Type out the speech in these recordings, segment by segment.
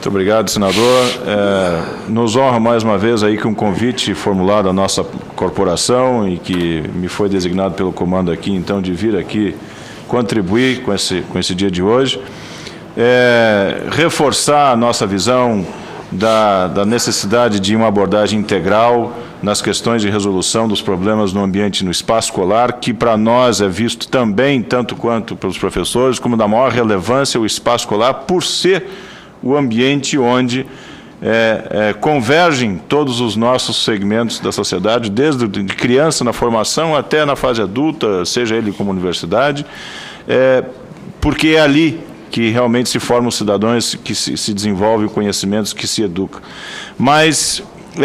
Muito obrigado, senador. Nos honra mais uma vez aí com um convite formulado à nossa corporação e que me foi designado pelo comando aqui, então, de vir aqui contribuir com esse dia de hoje. Reforçar a nossa visão da necessidade de uma abordagem integral nas questões de resolução dos problemas no ambiente no espaço escolar, que para nós é visto também, tanto quanto pelos professores, como da maior relevância o espaço escolar, por ser o ambiente onde convergem todos os nossos segmentos da sociedade, desde de criança na formação até na fase adulta, seja ele como universidade, porque é ali que realmente se formam os cidadãos, que se desenvolve o conhecimento, que se educa. Mas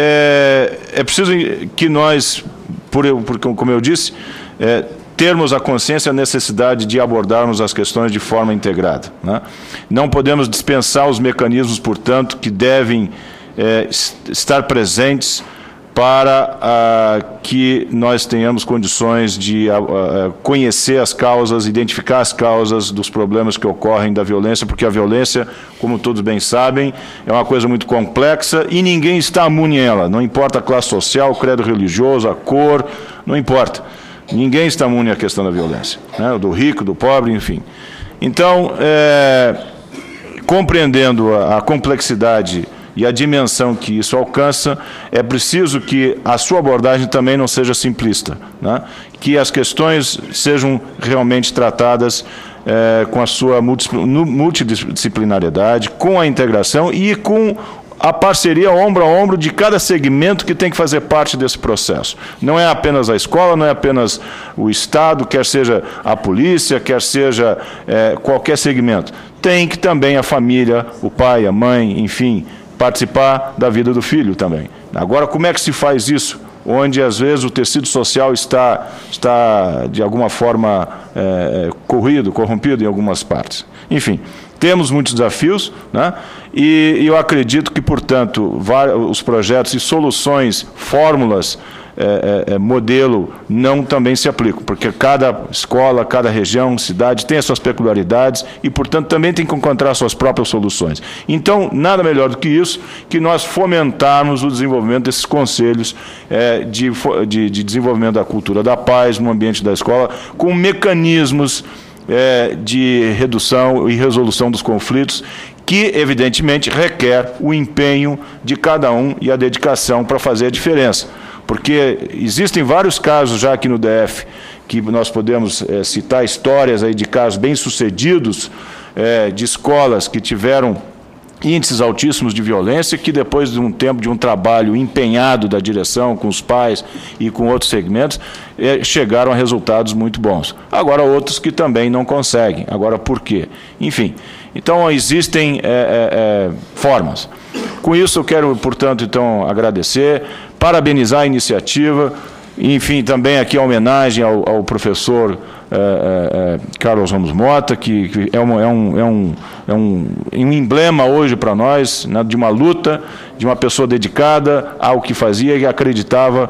é preciso que nós, porque, como eu disse, termos a consciência e a necessidade de abordarmos as questões de forma integrada, né? Não podemos dispensar os mecanismos, portanto, que devem estar presentes para que nós tenhamos condições de conhecer as causas, identificar as causas dos problemas que ocorrem da violência, porque a violência, como todos bem sabem, é uma coisa muito complexa e ninguém está imune a ela, não importa a classe social, o credo religioso, a cor, não importa. Ninguém está imune à questão da violência, né? Do rico, do pobre, enfim. Então, compreendendo a complexidade e a dimensão que isso alcança, é preciso que a sua abordagem também não seja simplista, né? Que as questões sejam realmente tratadas com a sua multidisciplinariedade, com a integração e com a parceria ombro a ombro de cada segmento que tem que fazer parte desse processo. Não é apenas a escola, não é apenas o Estado, quer seja a polícia, quer seja qualquer segmento. Tem que também a família, o pai, a mãe, enfim, participar da vida do filho também. Agora, como é que se faz isso? Onde, às vezes, o tecido social está de alguma forma, corrompido em algumas partes. Enfim, temos muitos desafios, né? E eu acredito que, portanto, os projetos e soluções, fórmulas, modelo, não também se aplicam, porque cada escola, cada região, cidade tem as suas peculiaridades e, portanto, também tem que encontrar suas próprias soluções. Então, nada melhor do que isso, que nós fomentarmos o desenvolvimento desses conselhos de desenvolvimento da cultura da paz no ambiente da escola, com mecanismos de redução e resolução dos conflitos, que, evidentemente, requer o empenho de cada um e a dedicação para fazer a diferença. Porque existem vários casos já aqui no DF, que nós podemos citar histórias aí de casos bem-sucedidos, de escolas que tiveram índices altíssimos de violência, que depois de um tempo de um trabalho empenhado da direção com os pais e com outros segmentos, chegaram a resultados muito bons. Agora, outros que também não conseguem. Agora, por quê? Enfim, então existem formas. Com isso, eu quero, portanto, então, agradecer, parabenizar a iniciativa, enfim, também aqui a homenagem ao professor Carlos Ramos Mota, que é um emblema hoje para nós, né, de uma luta, de uma pessoa dedicada ao que fazia e acreditava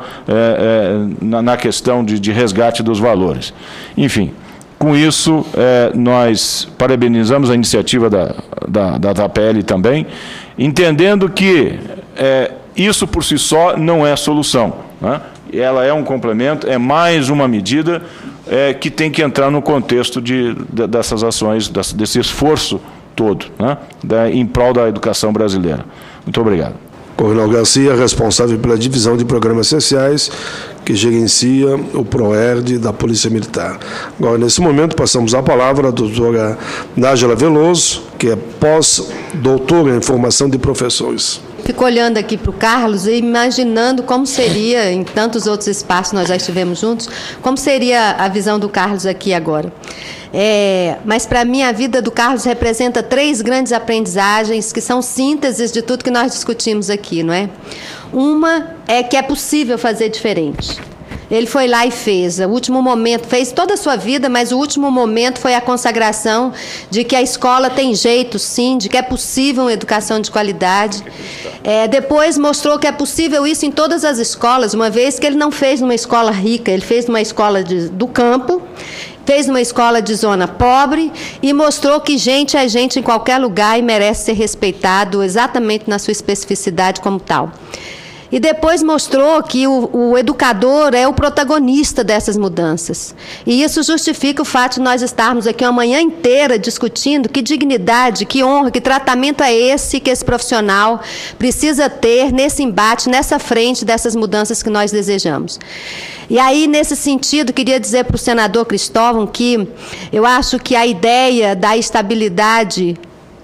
na questão de resgate dos valores. Enfim, com isso, nós parabenizamos a iniciativa da APL também, entendendo que isso por si só não é solução, né? Ela é um complemento, é mais uma medida que tem que entrar no contexto dessas ações, desse esforço todo, né, em prol da educação brasileira. Muito obrigado. Coronel Garcia, responsável pela divisão de programas essenciais, que gerencia o PROERD da Polícia Militar. Agora, nesse momento, passamos a palavra à doutora Nájila Veloso, que é pós-doutora em formação de professores. Fico olhando aqui para o Carlos e imaginando como seria, em tantos outros espaços nós já estivemos juntos, como seria a visão do Carlos aqui agora. Mas, para mim, a vida do Carlos representa 3 grandes aprendizagens que são sínteses de tudo que nós discutimos aqui, não é? Uma é que é possível fazer diferente. Ele foi lá e fez. O último momento, fez toda a sua vida, mas o último momento foi a consagração de que a escola tem jeito, sim, de que é possível uma educação de qualidade. Depois mostrou que é possível isso em todas as escolas, uma vez que ele não fez numa escola rica, ele fez numa escola do campo, fez uma escola de zona pobre e mostrou que gente é gente em qualquer lugar e merece ser respeitado exatamente na sua especificidade como tal. E depois mostrou que o educador é o protagonista dessas mudanças. E isso justifica o fato de nós estarmos aqui uma manhã inteira discutindo que dignidade, que honra, que tratamento é esse que esse profissional precisa ter nesse embate, nessa frente dessas mudanças que nós desejamos. E aí, nesse sentido, queria dizer para o senador Cristóvão que eu acho que a ideia da estabilidade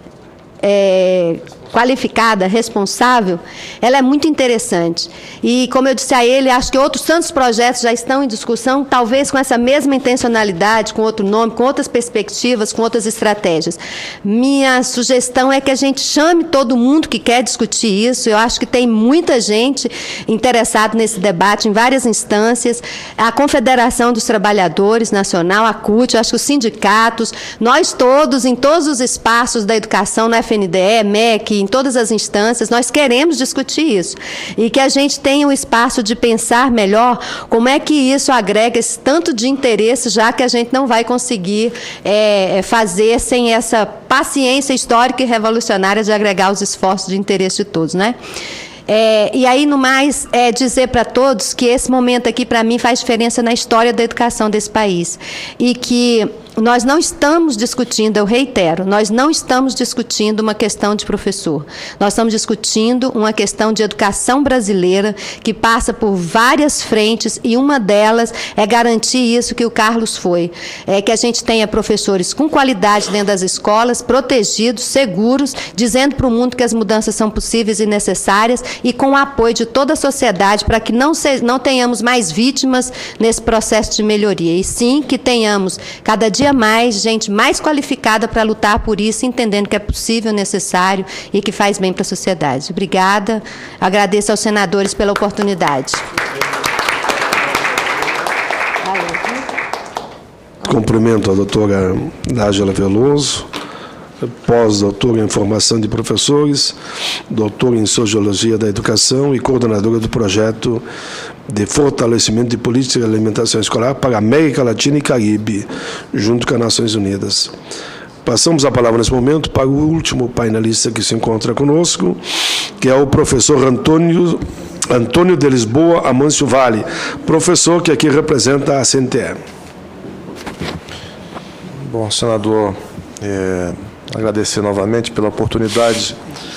qualificada, responsável, ela é muito interessante. E, como eu disse a ele, acho que outros tantos projetos já estão em discussão, talvez com essa mesma intencionalidade, com outro nome, com outras perspectivas, com outras estratégias. Minha sugestão é que a gente chame todo mundo que quer discutir isso. Eu acho que tem muita gente interessada nesse debate, em várias instâncias. A Confederação dos Trabalhadores Nacional, a CUT, acho que os sindicatos, nós todos, em todos os espaços da educação, na FNDE, MEC, em todas as instâncias, nós queremos discutir isso. E que a gente tenha o espaço de pensar melhor como é que isso agrega esse tanto de interesse, já que a gente não vai conseguir fazer sem essa paciência histórica e revolucionária de agregar os esforços de interesse de todos, né? E aí, no mais, dizer para todos que esse momento aqui, para mim, faz diferença na história da educação desse país. E que nós não estamos discutindo, eu reitero, nós não estamos discutindo uma questão de professor. Nós estamos discutindo uma questão de educação brasileira que passa por várias frentes e uma delas é garantir isso que o Carlos foi. Que a gente tenha professores com qualidade dentro das escolas, protegidos, seguros, dizendo para o mundo que as mudanças são possíveis e necessárias e com o apoio de toda a sociedade para que não tenhamos mais vítimas nesse processo de melhoria. E sim que tenhamos cada dia mais gente mais qualificada para lutar por isso, entendendo que é possível, necessário e que faz bem para a sociedade. Obrigada. Agradeço aos senadores pela oportunidade. Cumprimento a doutora Nájila Veloso, pós-doutora em formação de professores, doutora em Sociologia da Educação e coordenadora do projeto de fortalecimento de política de alimentação escolar para a América Latina e Caribe, junto com as Nações Unidas. Passamos a palavra nesse momento para o último painelista que se encontra conosco, que é o professor Antônio de Lisboa Amâncio Vale, professor que aqui representa a CNTE. Bom, senador, agradecer novamente pela oportunidade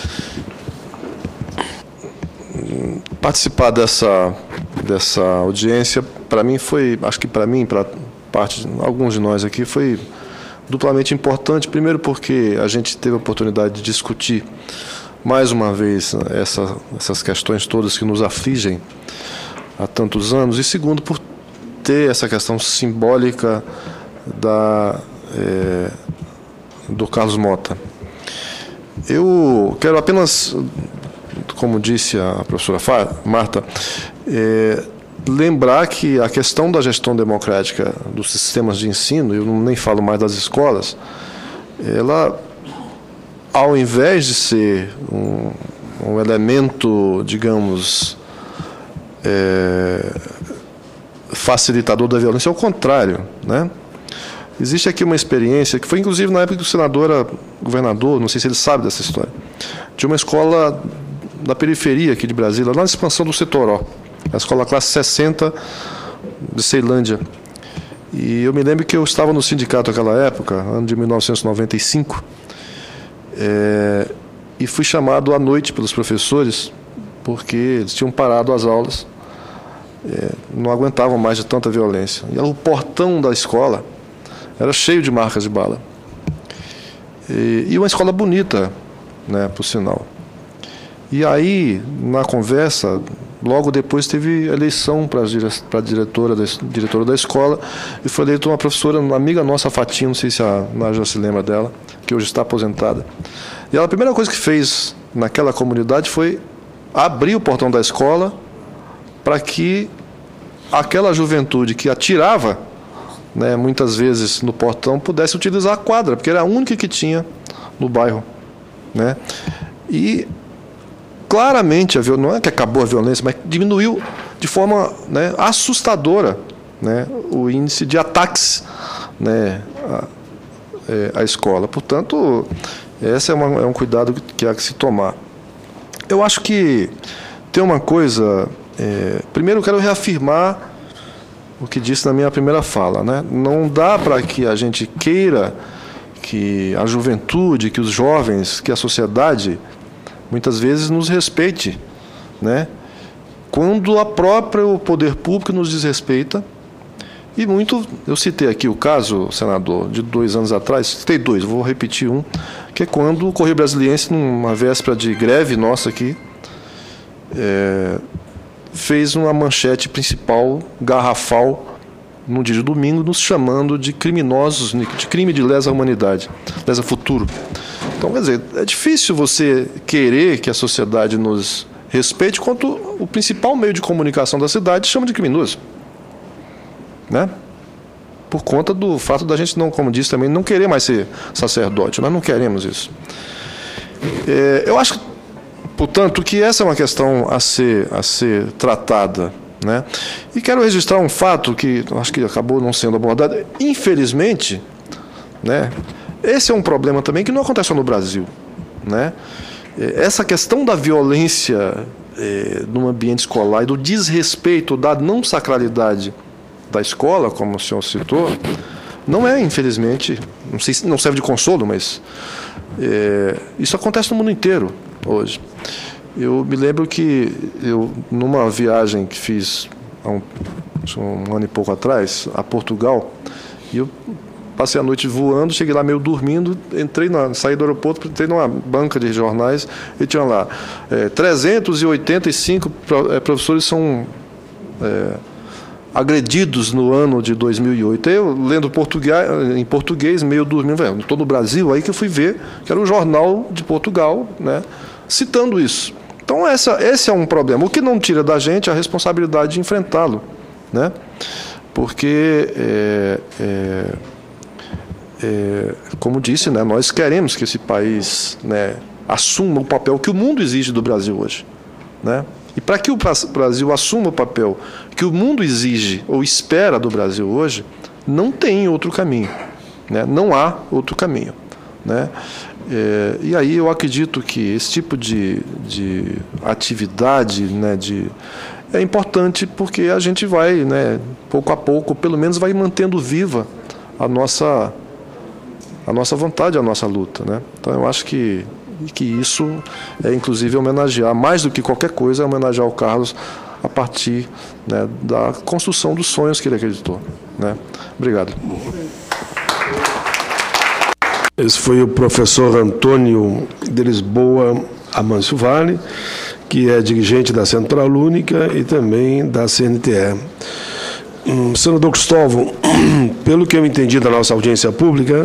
de participar dessa audiência. Para mim foi, acho que para mim, para parte de alguns de nós aqui, foi duplamente importante. Primeiro porque a gente teve a oportunidade de discutir mais uma vez essas questões todas que nos afligem há tantos anos. E segundo, por ter essa questão simbólica do Carlos Mota. Eu quero apenas, como disse a professora Marta, lembrar que a questão da gestão democrática dos sistemas de ensino, eu nem falo mais das escolas, ela, ao invés de ser um elemento, digamos, facilitador da violência, é o contrário, né? Existe aqui uma experiência, que foi inclusive na época que o senador era governador, não sei se ele sabe dessa história, de uma escola da periferia aqui de Brasília, lá na expansão do Setoró, a escola classe 60 de Ceilândia. E eu me lembro que eu estava no sindicato naquela época, ano de 1995, e fui chamado à noite pelos professores, porque eles tinham parado as aulas, não aguentavam mais de tanta violência. E o portão da escola era cheio de marcas de bala. E uma escola bonita, né, por sinal. E aí, na conversa, logo depois teve eleição para a diretora da escola, e foi eleita uma professora, uma amiga nossa, a Fatinha, não sei se a Nájila se lembra dela, que hoje está aposentada. E ela, a primeira coisa que fez naquela comunidade foi abrir o portão da escola para que aquela juventude que atirava, né, muitas vezes no portão, pudesse utilizar a quadra, porque era a única que tinha no bairro, né? E claramente não é que acabou a violência, mas diminuiu de forma, né, assustadora, né, o índice de ataques, né, a escola. Portanto, esse é um cuidado que há que se tomar. Eu acho que tem uma coisa... primeiro, eu quero reafirmar o que disse na minha primeira fala, né? Não dá para que a gente queira que a juventude, que os jovens, que a sociedade, muitas vezes nos respeite, né? Quando o poder público nos desrespeita. E muito, eu citei aqui o caso, senador, de 2 anos atrás, citei 2, vou repetir um, que é quando o Correio Brasiliense, numa véspera de greve nossa aqui, fez uma manchete principal, garrafal, no dia de domingo, nos chamando de criminosos, de crime de lesa humanidade, lesa futuro. Então, quer dizer, é difícil você querer que a sociedade nos respeite quando o principal meio de comunicação da cidade chama de criminoso, né? Por conta do fato da gente, não, como disse também, não querer mais ser sacerdote. Nós não queremos isso. Eu acho, portanto, que essa é uma questão a ser tratada, né? E quero registrar um fato que acho que acabou não sendo abordado. Infelizmente, né, esse é um problema também que não acontece só no Brasil, né? Essa questão da violência no ambiente escolar e do desrespeito, da não sacralidade da escola, como o senhor citou, não é, infelizmente, não sei se não serve de consolo, mas isso acontece no mundo inteiro hoje. Eu me lembro que numa viagem que fiz há um ano e pouco atrás, a Portugal, e eu passei a noite voando, cheguei lá meio dormindo, saí do aeroporto, entrei numa banca de jornais e tinha lá 385 professores são agredidos no ano de 2008. Eu, lendo em português, meio dormindo, não estou no Brasil, aí que eu fui ver, que era o jornal de Portugal, né, citando isso. Então, esse é um problema. O que não tira da gente a responsabilidade de enfrentá-lo, né? Porque, como disse, né, nós queremos que esse país, né, assuma o papel que o mundo exige do Brasil hoje, né? E para que o Brasil assuma o papel que o mundo exige ou espera do Brasil hoje, não tem outro caminho, né? Não há outro caminho, né? E aí eu acredito que esse tipo de atividade, né, é importante porque a gente vai, né, pouco a pouco, pelo menos vai mantendo viva a nossa vontade, a nossa luta, né? Então eu acho que isso é, inclusive, homenagear, mais do que qualquer coisa, homenagear o Carlos a partir, né, da construção dos sonhos que ele acreditou, né? Obrigado. Esse foi o professor Antônio de Lisboa Amâncio Vale, que é dirigente da Central Única e também da CNTE. Senador Cristóvão, pelo que eu entendi da nossa audiência pública,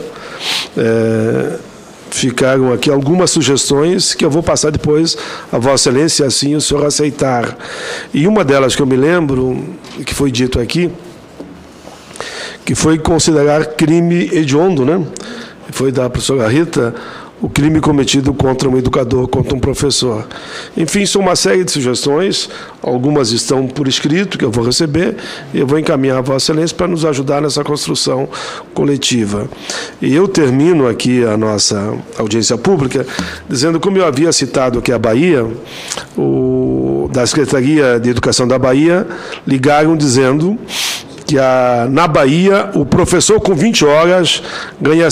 ficaram aqui algumas sugestões que eu vou passar depois a Vossa Excelência, assim o senhor aceitar. E uma delas que eu me lembro, que foi dito aqui, que foi considerar crime hediondo, né? Foi da professora Rita, o crime cometido contra um educador, contra um professor. Enfim, são uma série de sugestões, algumas estão por escrito, que eu vou receber, e eu vou encaminhar a Vossa Excelência para nos ajudar nessa construção coletiva. E eu termino aqui a nossa audiência pública, dizendo, como eu havia citado aqui a Bahia, da Secretaria de Educação da Bahia, ligaram dizendo que na Bahia o professor com 20 horas ganha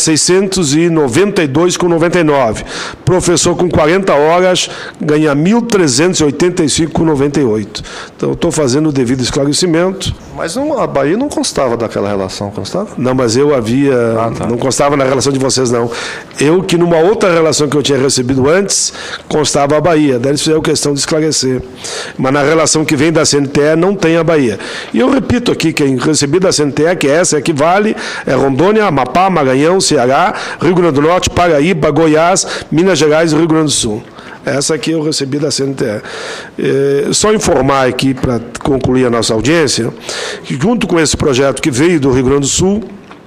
692,99. Professor com 40 horas ganha 1.385,98. Então, eu estou fazendo o devido esclarecimento. Mas a Bahia não constava daquela relação, constava? Não, mas eu havia... Tá. Não constava na relação de vocês, não. Eu, que numa outra relação que eu tinha recebido antes, constava a Bahia. Daí eles fizeram questão de esclarecer. Mas na relação que vem da CNTE, não tem a Bahia. E eu repito aqui, quem recebi da CNTE, que essa que vale, é Rondônia, Amapá, Maranhão, Ceará, Rio Grande do Norte, Paraíba, Goiás, Minas Gerais e Rio Grande do Sul. Essa aqui eu recebi da CNTE. Só informar aqui, para concluir a nossa audiência, que junto com esse projeto que veio do Rio Grande do Sul,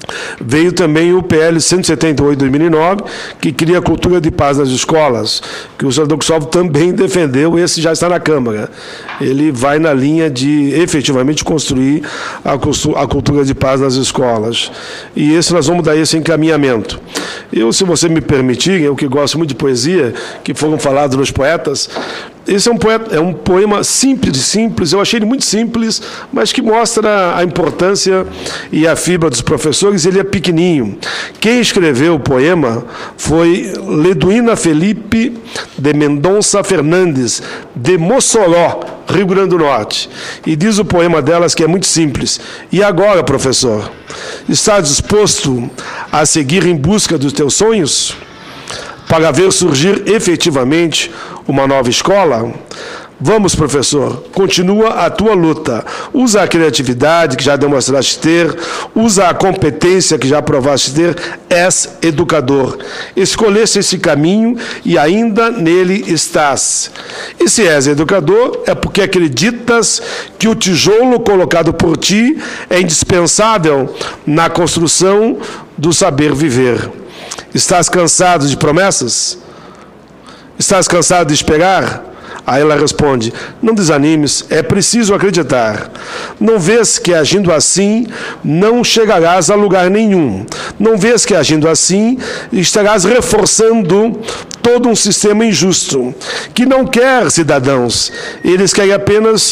Veio também o PL 178 de 2009, que cria a cultura de paz nas escolas, que o senador Cristóvão também defendeu, esse já está na Câmara. Ele vai na linha de, efetivamente, construir a cultura de paz nas escolas. E esse nós vamos dar esse encaminhamento. Eu, se você me permitir, eu que gosto muito de poesia, que foram falados nos poetas, esse é um poema simples, eu achei ele muito simples, mas que mostra a importância e a fibra dos professores. Ele é pequenininho. Quem escreveu o poema foi Leduína Felipe de Mendonça Fernandes, de Mossoró, Rio Grande do Norte. E diz o poema delas que é muito simples. E agora, professor, está disposto a seguir em busca dos teus sonhos? Para ver surgir efetivamente uma nova escola? Vamos, professor, continua a tua luta. Usa a criatividade que já demonstraste ter, usa a competência que já provaste ter, és educador. Escolheste esse caminho e ainda nele estás. E se és educador, é porque acreditas que o tijolo colocado por ti é indispensável na construção do saber viver. Estás cansado de promessas? Estás cansado de esperar? Aí ela responde: não desanimes, é preciso acreditar. Não vês que agindo assim não chegarás a lugar nenhum. Não vês que agindo assim estarás reforçando todo um sistema injusto, que não quer cidadãos, eles querem apenas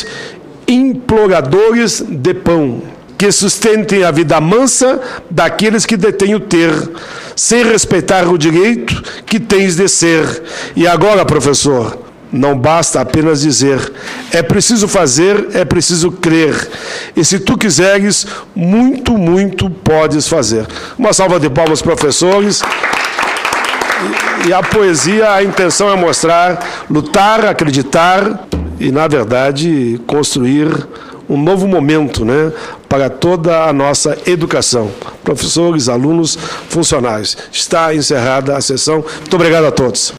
imploradores de pão, que sustentem a vida mansa daqueles que detêm o ter, sem respeitar o direito que tens de ser. E agora, professor, não basta apenas dizer, é preciso fazer, é preciso crer. E se tu quiseres, muito, muito podes fazer. Uma salva de palmas, professores. E a poesia, a intenção é mostrar, lutar, acreditar e, na verdade, construir um novo momento, né, para toda a nossa educação. Professores, alunos, funcionários. Está encerrada a sessão. Muito obrigado a todos.